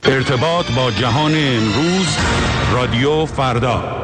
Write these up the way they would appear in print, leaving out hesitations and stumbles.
ارتباط با جهان امروز، رادیو فردا.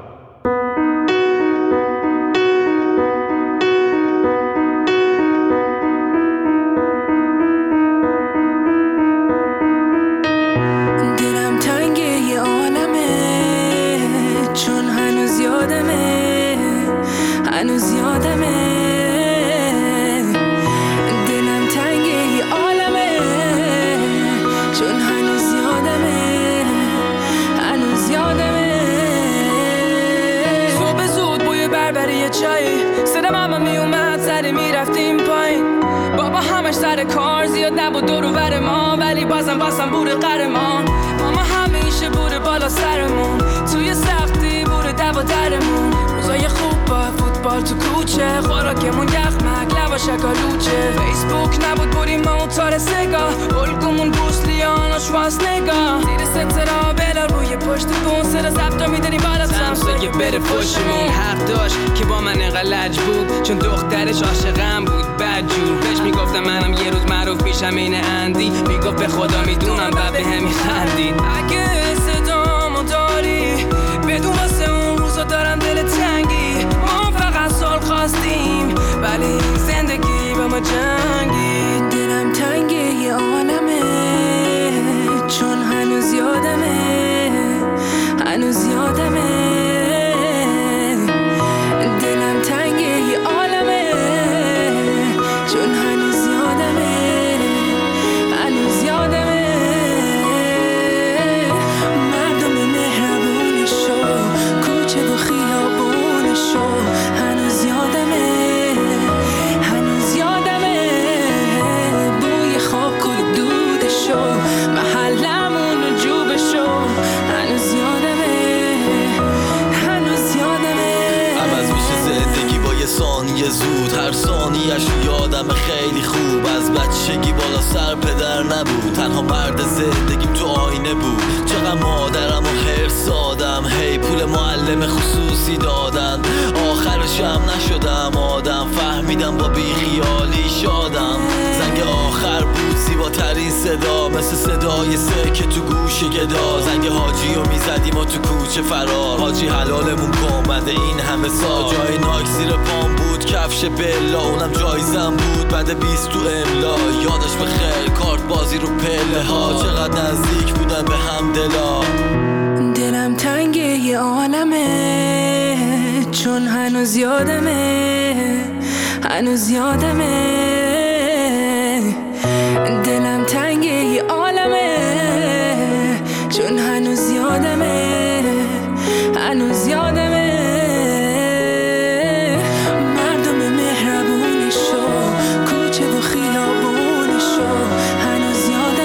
سر کار زیاد نبود دور و بر ما، ولی بازم بوده قهرمان. ماما همیشه بوده بالا سرمون، توی سختی بوده دو و درمون. روزای خوب با فوتبال تو کوچه، خوراکمون یخمک لبا شکالوچه. فیسبوک نبود بودیم موتور سگاه، الگومون بوسلیان و شواز نگاه. زیر سترا بلا روی پشت بون، سر زبطا میدنیم بالا سمسه بره پشتمون. حق داشت که با من غلج بود، چون دخترش عاشقم بود بدجور. بهش میگفتم منم یه روز معروف میشم این اندی، میگفت به خدا میدونم و به هم میخندید. اگه صدامو داری بدون واسه اون روزا دارم دل تنگی. ما فقط سال خواستیم ولی این زندگی با ما جنگی. دلم تنگه یه عالمه، چون هنوز یادمه دلم تنگه یه عالمه، چون هنوز یادمه مردم مهربونشو، کوچه و خیابونشو. هنوز یادمه بوی خاک و دودشو، محلمون و جوبشو. هنوز یادمه عوض میشه زندگی با یه ثانیه زود، هر ثانیه‌اش یادم خیلی خوب. از بچگی بالا سر پدر نبود، تنها مرد زندگیم تو آینه بود. چقدر مادرم و حرص دادم، هی پول معلم خصوصی دادن. آخرش هم نشدم آدم، فهمیدم با بیخیالی شادم. زنگ آخر بود زیباترین صدا، مثل صدای سکه تو گوش گدا. زنگ حاجی رو میزدیم و تو کوچه فرار، حاجی حلالمون کن بعد این همه سال. جای نایک زیر پام بود، کفش بلا اونم جایزم بود. بعد 20 تو املا یادش بخیر، کارت بازی رو پله ها. چقدر نزدیک بودن به هم دلا. دلم تنگه یه عالمه، چون هنوز یادمه دلم تنگه یه عالمه، چون هنوز یادمه مردم مهربونشو، کوچه و خیابونشو. هنوز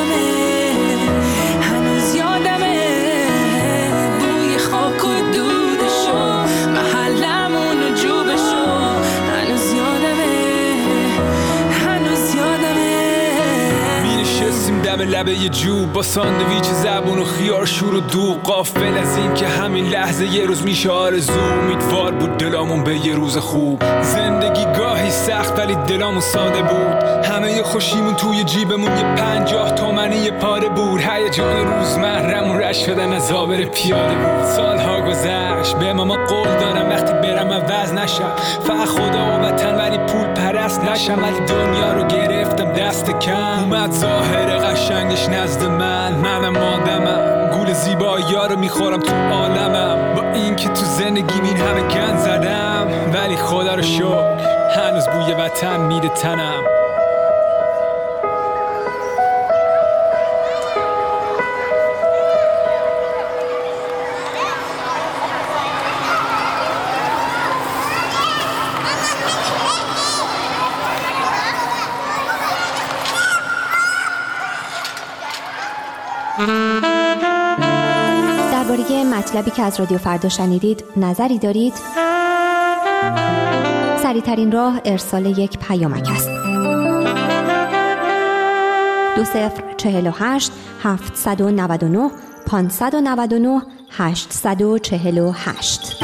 یادمه بوی خاک و دودشو، محلمون و جوبشو. هنوز یادمه می‌نشستیم دم لبه یه جوب با ساندویچ زبون و خیار شور و دوغ. غافل از این که همین لحظه یه روز میشه آرزو. امیدوار بود دلامون به یه روز خوب. زندگی گاهی سخت ولی دلامون ساده بود. همه خوشیمون توی جیبمون یه 50 تومانی یه پاره بود. هیجان روزمرمون رشت شدن از آبر پیاده بود. سالها گذشت به ماما قول دارم وقتی برم عوض نشم. فقط خدا و وطن ولی پول پرست نشم. ولی دنیا رو گرفتم دست کم، اومد ظاهر قشنگش نزد منم آدمم. گول زیبایی‌ها رو میخورم تو عالمم. با این که تو زندگیم این همه گند زدم، ولی خدا رو شکر هنوز بوی وطن میره تنم. درباره مطلبی که از رادیو فردا شنیدید نظری دارید؟ سریع‌ترین راه ارسال یک پیامک است. 2048 799 599 848.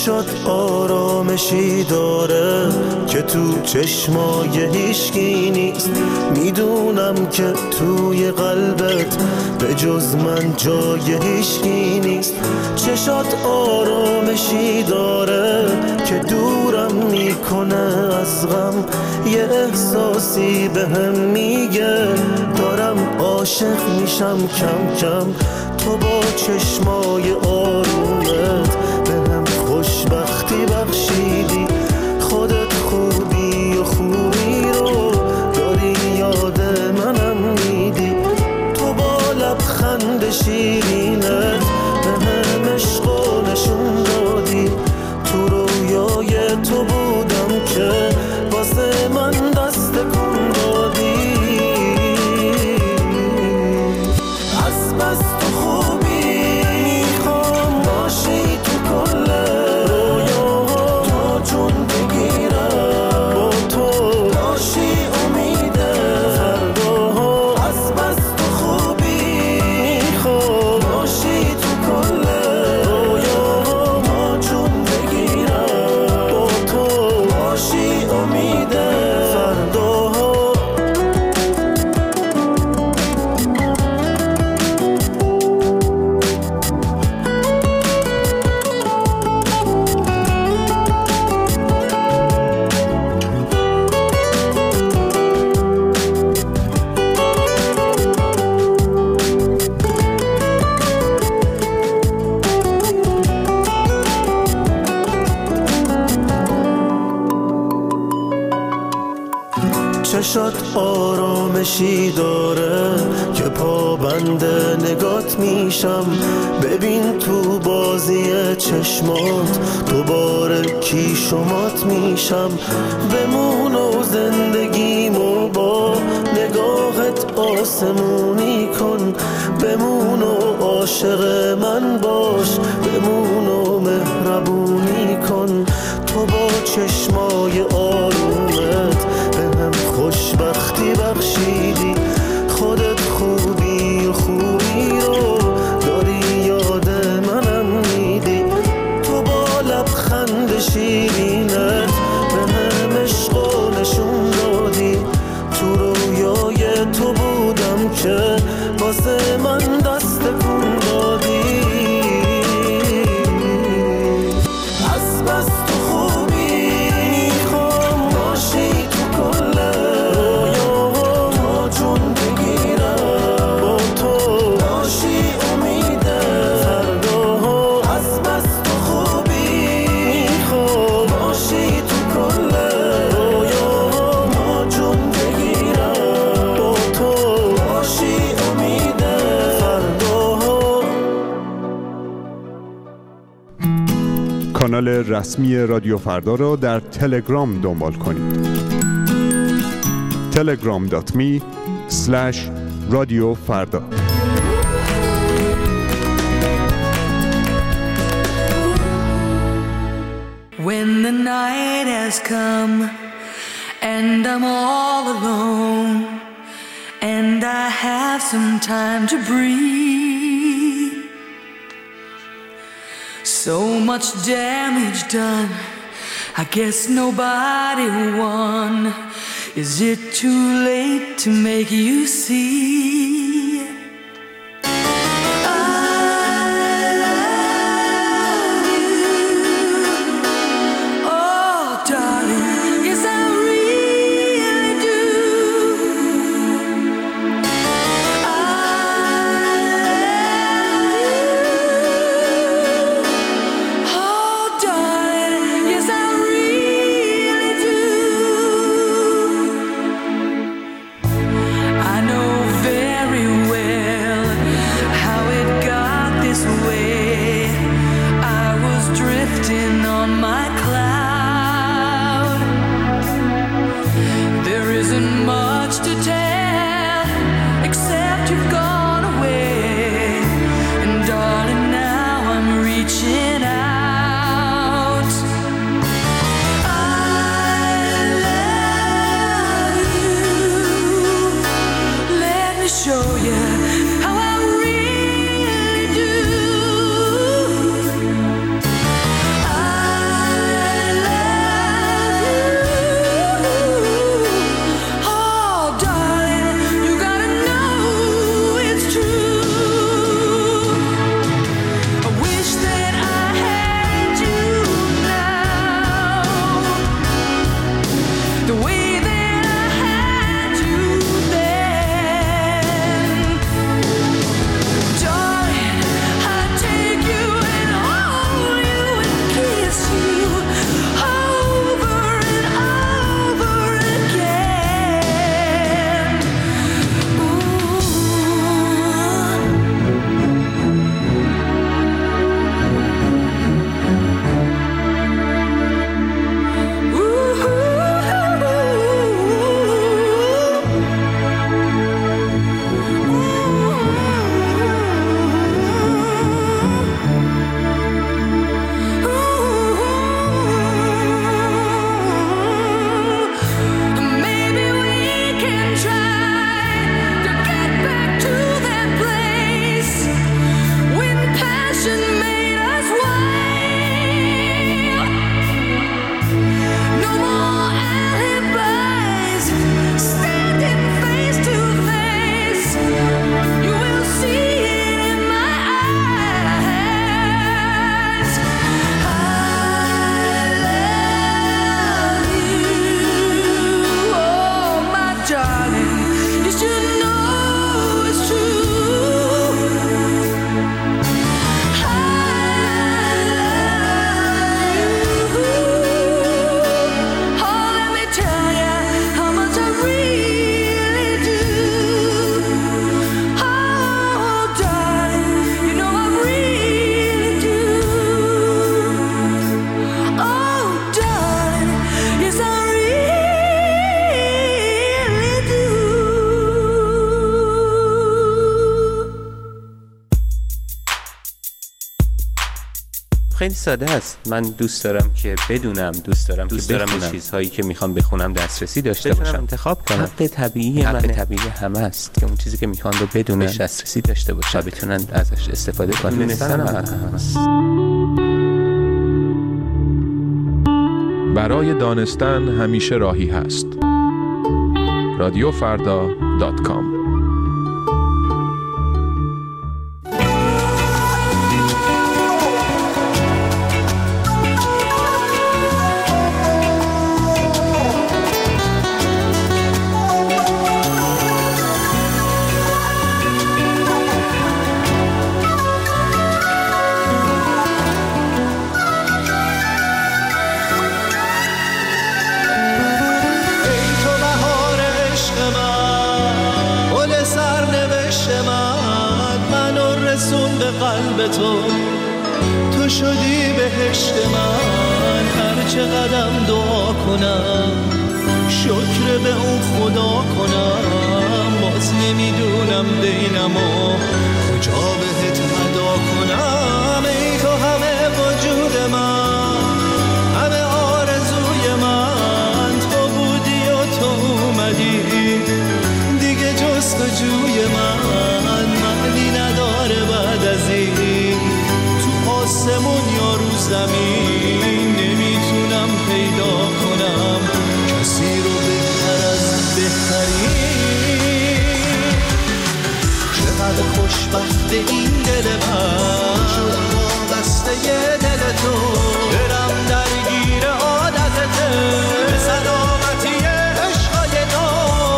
چشات آرامشی داره که تو چشمای هیچکی نیست. میدونم که توی قلبت به جز من جای هیچکی نیست. چشات آرامشی داره که دورم میکنه از غم. یه احساسی بهم میگه دارم عاشق میشم کم کم. تو با چشمای آرومت بهم خوشبختی بخشیدی. خودت خوبی و خوبی رو داری یاد منم میدی. تو با لبخند شیرینت بهم عشق و نشون دادی. تو رویای تو بودم که واسه من دست کن دادی. از بس تو خوبی میخوام باشی تو کل رویاها. تو جون بگیرم با تو باشی امید فرداها. از بس تو خوبی میخوام باشی تو کل رویاها. ما جون بگیرم با تو باشی امید فرداها. چشات آرامشی داره که پابند نگات میشم. ببین تو بازی چشمات دوباره کی شمات میشم. بمون و زندگیمو با نگاهت آسمونی کن. بمون و عاشق من باش. بمون و مهربونی کن. تو با چشمای آرومت بهم خوشبختی بخشیدی. خودت خوبی و خوبی رو داری یاد منم میدی. تو با لبخند شیرینت بهم عشق و نشون دادی. تو رویای تو بودم که واسه من دست کن دادی. از بس تو خوبی میخوام باشی تو کل رویاها. تو جون بگیرم با تو باشی امید فرداها. از بس تو خوبی میخوام باشی تو کل رویاها. ما جون بگیرم با تو باشی امید فرداها. کانال رسمی رادیو فردا را در تلگرام دنبال کنید. telegram.me/رادیو فردا. When the night has come and I'm all alone and I have some time to breathe, so much damage done, I guess nobody won. Is it too late to make you see? خیلی ساده است. من دوست دارم که بدونم، دوست دارم به چیزهایی که میخوام بخونم دسترسی داشته باشم، انتخاب کنم. حق طبیعی همه است که اون چیزی که میخوان رو بدونن، دسترسی داشته باشن و بتونن ازش استفاده کنن. دونستنم برای دانستن همیشه راهی هست. radiofarda.com. تو شدی بهشت من، هر چه قدم دعا کنم شکر به اون خدا کنم، باز نمیدونم بینم و کجا بهت ادا کنم. ای تو همه وجود من، همه آرزوی من، تو بودی و تو اومدی، دیگه جستجوی من معنی نداره بعد از این. تو آسمون یا رو زمین نمیتونم پیدا کنم کسی رو بهتر از بهترین. چقدر خوشبخت این دل من، شدم وابسته یه دل تو، برم درگیر عادتته، به سلامتی عشقای نو.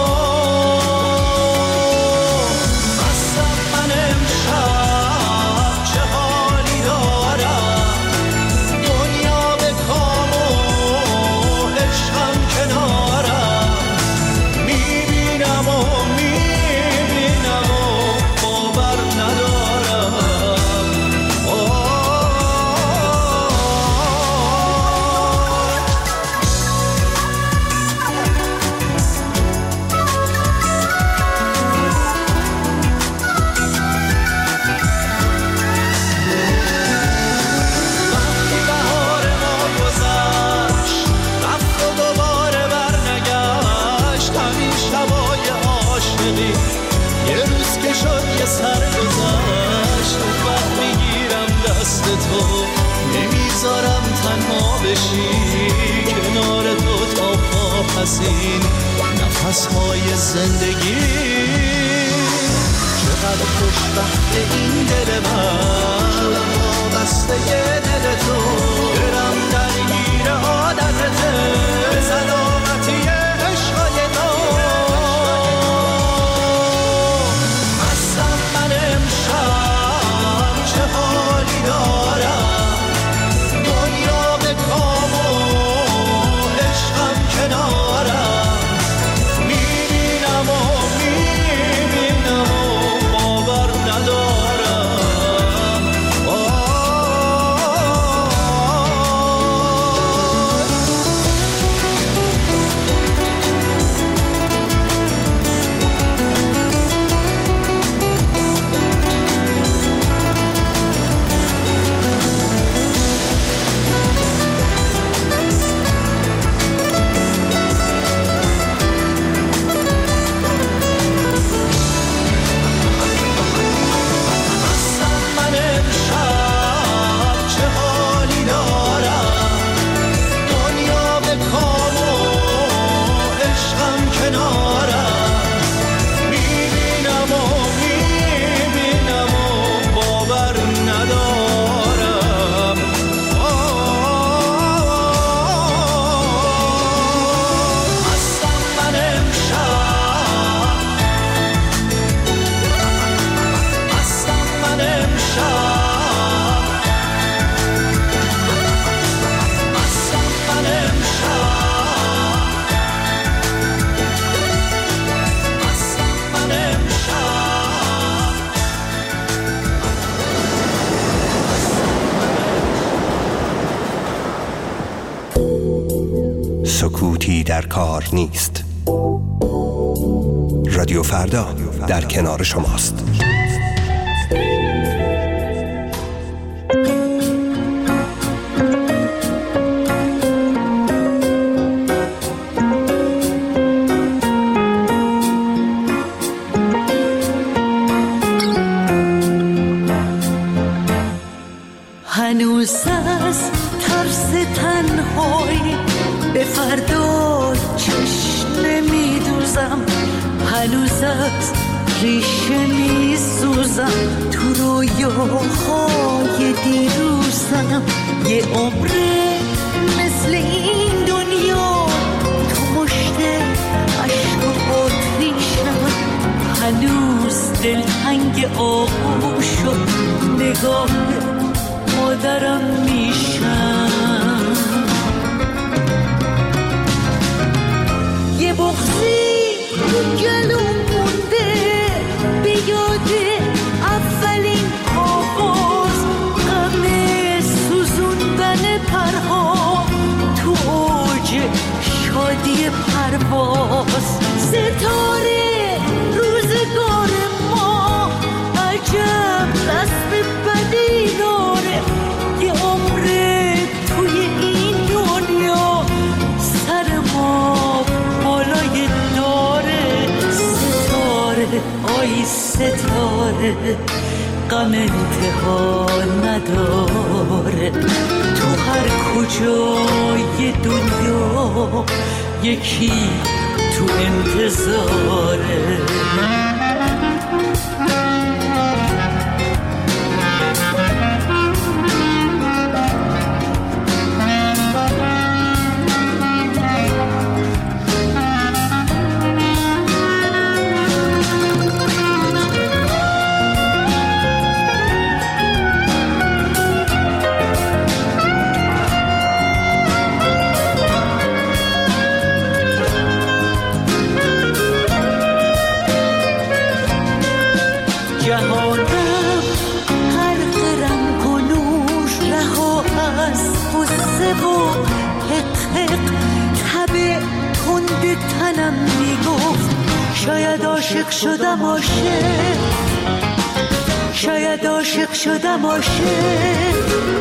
نمیذارم تنها بشی کنار تو تا پاسین نفسهای زندگی. چقدر خوشبخت این دل من، شدم وابسته یه دل تو، برم درگیر عادتته، به سلامتی عشقای نو. مستم من امشب، چه حالی دارم، کنارم میبینم و باور ندارم. سکوتی در کار نیست. رادیو فردا در کنار شماست. فردا چشم نمیدوزم، هنوز از ریشه میسوزم، تو رویاهای دیروزم. یه عمره مثل این دنیا تو مشت عشق و آتیشم، هنوز دلتنگ آغوش و نگاه مادرم میشم. یه بغضی تو گلوم مونده به یاد اولین آواز، غم سوزوندن پرها تو اوج شادی پرواز. ستاره روزگار ما عجب رسم بدی داره، یه عمره توی این دنیا سر ما بالای داره. ستاره آی ستاره غم انتها نداره، تو هر کجای دنیا یکی تو انتظاره. تنم میگفت شاید عاشق شدم، عاشق شاید عاشق شدم، عاشق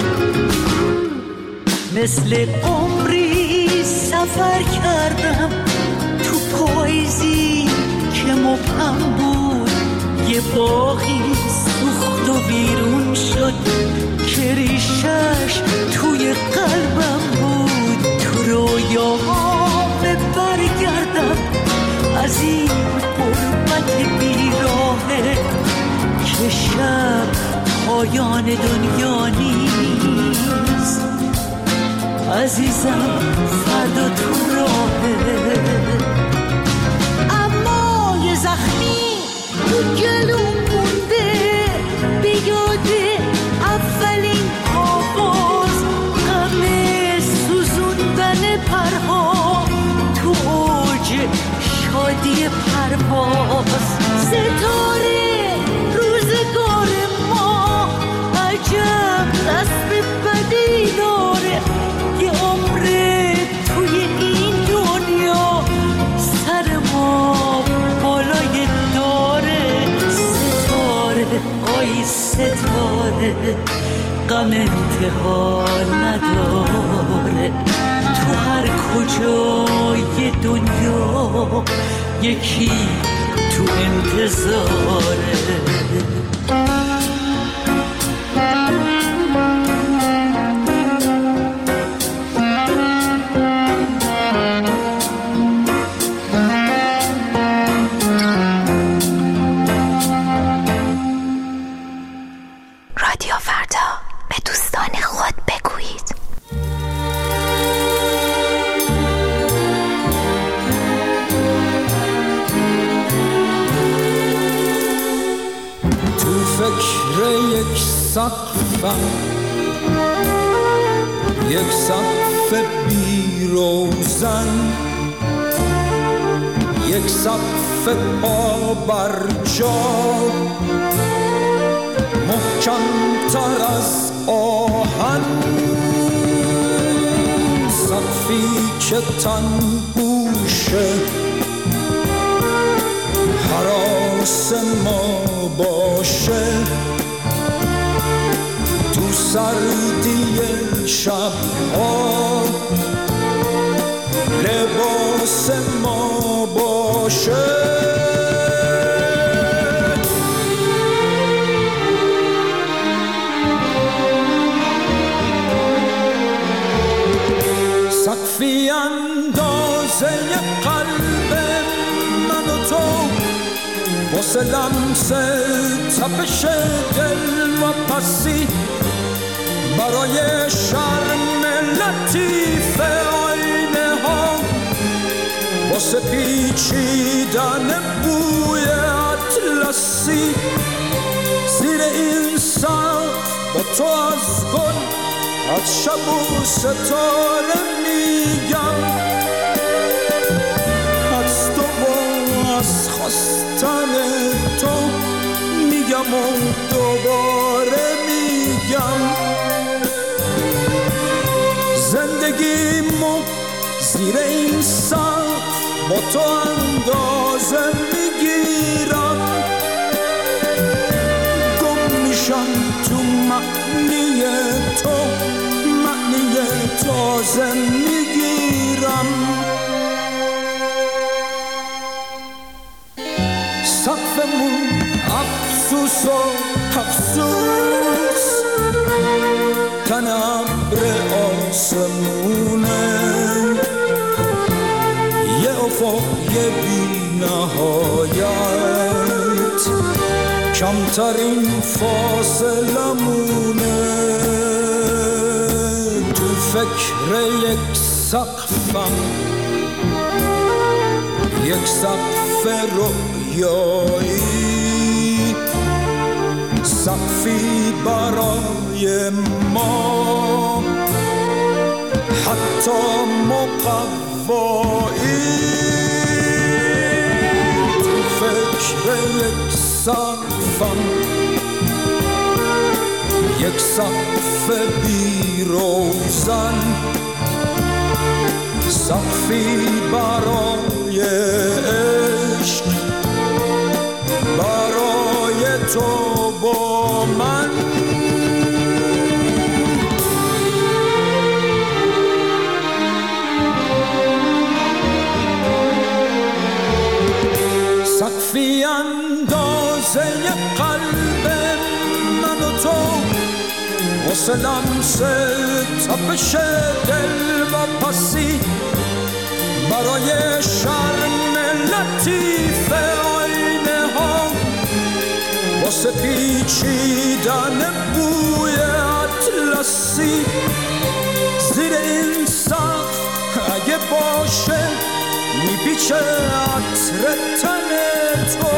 مثل عمری سفر کردم تو پاییزی که مبهم بود. یه باغی سوخت و بیرون شد که ریشش توی قلبم بود. تو رویاهام برگردم از این غربت بیراهه که شب پایان دنیا نیست. عزیزم فردا تو راهه، اما یه زخمی تو گلوم مونده به یاد اولین آواز، غم سوزوندن پرها تو اوج شادی پرواز. ستاره روزگار ما عجب رسم بدی داره، یه عمره توی این دنیا سر ما بالای داره. ستاره آی ستاره غم انتها نداره، تو هر کجای دنیا یکی تو انتظاره. رادیو فردا، به دوستان خود بگویید. تو فکر یک سقفم، یک سقف بی روزن، یک سقف پا بر جا، محکم تر از آهن، سقفی که تن بوشه حراس ما باشه، تو سردی شب‌ها لباس ما باشه. سقفی انداز واسه لمس تپش دل و پسی برای شرم لطیف آینه ها واسه پیچیدن بوی اطلسی زیر این سقف با تو از گل از شب و ستاره میگم از تو و از خواستن تو میگم و دوباره میگم زندگیمو زیر این سقف با تو اندازه میگیرم گم میشم تو معنی تو معنی تازه میگیرم سقفمون افسوس و افسوس تن ابر آسمونه یه افق بی نهایت کمترین فاصله مونه تو فکر یک سقفم یک سقف رویایی سقفی برای ما حتی مقوایی تو فکر یک سقفم یک سقف بی روزن سقفی برای عشق برای تو با من سقفی اندازه قلب من و تو واسه لمس تپش دل و پسی برای شرم لطیف آینه ها واسه پیچیدن بوی اطلسی زیر این سقف اگه باشه میپیچه عطر تن تو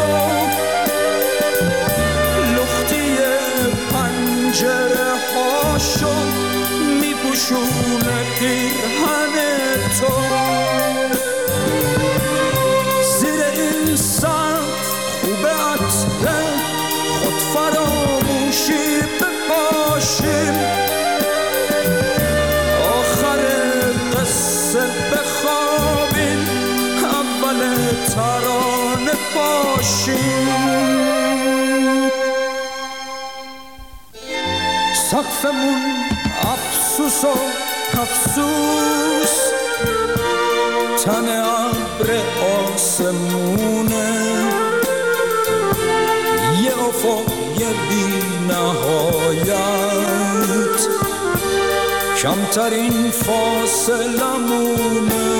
لختی پنجره هاشو میپوشونه پیرهن تو زیر این سقف خوب عطر خود فراموشی بپاشیم آخر قصه بخوابیم اول ترانه باشیم سقفمون افسوس و افسوس تن ابر آسمونه یه افق بی نهایت کمترین فاصله مونه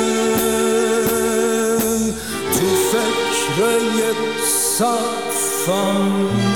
تو فکر یک سقفم